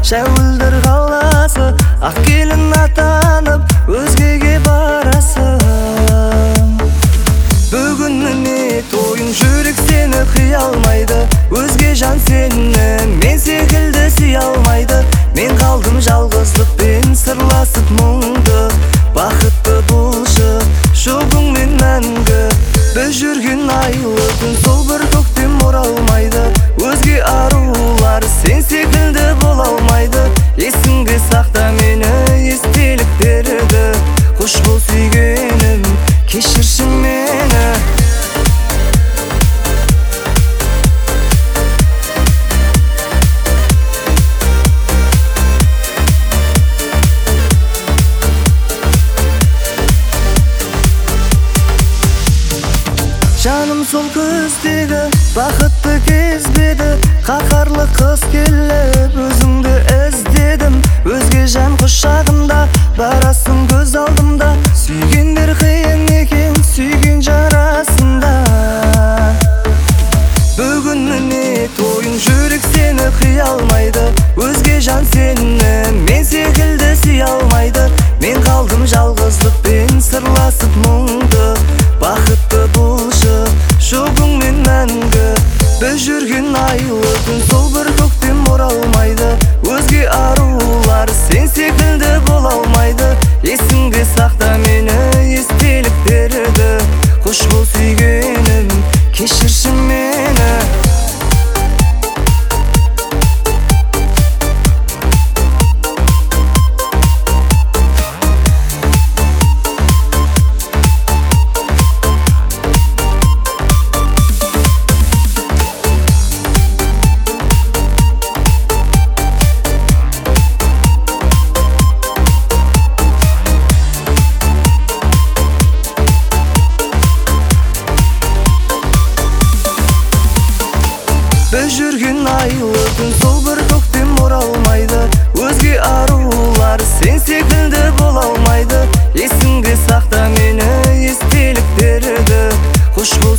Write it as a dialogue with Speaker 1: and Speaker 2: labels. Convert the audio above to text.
Speaker 1: Шәуілдір қаласы, ақ келін атанып, өзгеге барасың. Бүгініне тойын жүрек сені қия алмайды, өзге жан сені мен секілді сүйе алмайды. Мен қалдым жалғыздықпен сырласып мұңды, бақытты болшы жұбыңмен мәңгі. Біз жүрген айлы күн сол бір көктем оралмайды, өзге арулар сен секілді бола алмайды. Есіңге сақта мені естеліктерді, қош бол сүйгенім, кешірші мені. Жаным сол көздегі бақытты кезбеді, қаһарлы қыз келіп өзіңді іздедім. Өзге жан құшағында барасың көз алдымда, сүйгендер қиын екен сүйген жарасында. Бүгініне тойын жүрек сені қия алмайды, өзге жан сені мен секілді сүйе алмайды. Мен қалдым жалғыздықпен сырласып мұңды, бақытты болшы жұбыңмен мәңгі. Біз жүрген айлы күн сол бір көктем оралмайды, өзге арулар сен секілді бола алмайды. Есіңге сақта мені естеліктерді, қош бол сүйгенім, кешірші мені. Біз жүрген айлы күн сол бір көктем оралмайды, өзге арулар сен секілді бола алмайды. Есіңге сақта мені естеліктерді, қош бол